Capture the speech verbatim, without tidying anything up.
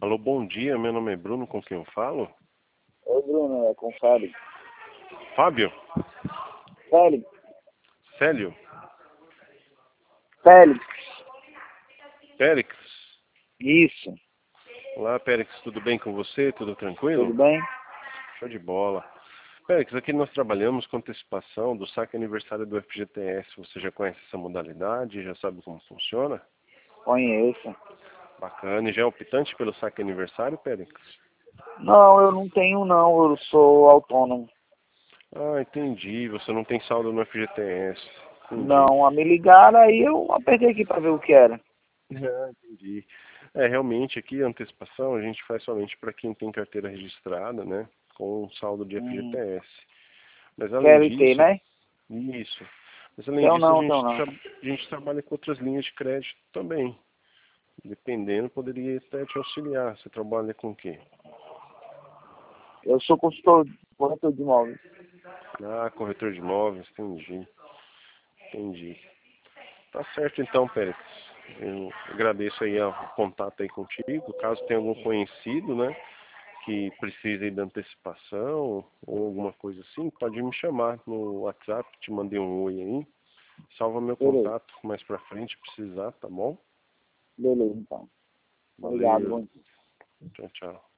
Alô, bom dia, meu nome é Bruno, com quem eu falo? Oi, Bruno, é com o Félix. Fábio? Félix, Célio? Félix, Périx? isso, Olá, Périx, tudo bem com você? Tudo tranquilo? tudo bem? Show de bola. Périx, aqui nós trabalhamos com antecipação do saque aniversário do F G T S. Você já conhece essa modalidade? Já sabe como funciona? Conheço. Bacana. E já é optante pelo saque aniversário, Périx? Não, eu não tenho não, eu sou autônomo. Ah, entendi. Você não tem saldo no F G T S. Entendi. Não, a me ligaram, aí eu apertei aqui para ver o que era. Ah, entendi. É, realmente aqui a antecipação a gente faz somente para quem tem carteira registrada, né? Com saldo de Hum, F G T S. Mas além C L T, disso, né? isso. Mas além Tenho disso, a não, gente, tenho não. tra a gente trabalha com outras linhas de crédito também. Dependendo, poderia até te auxiliar. Você trabalha com o quê? Eu sou consultor, corretor de imóveis. Ah, corretor de imóveis, entendi. Entendi. Tá certo então, Pérez. Eu agradeço aí o contato aí contigo. Caso tenha algum conhecido, né, que precise aí da antecipação ou alguma coisa assim, pode me chamar no WhatsApp, te mandei um oi aí. Salva meu Beleza, contato mais pra frente, precisar, tá bom? beleza então. Obrigado, Valeu. bom dia. Tchau, tchau.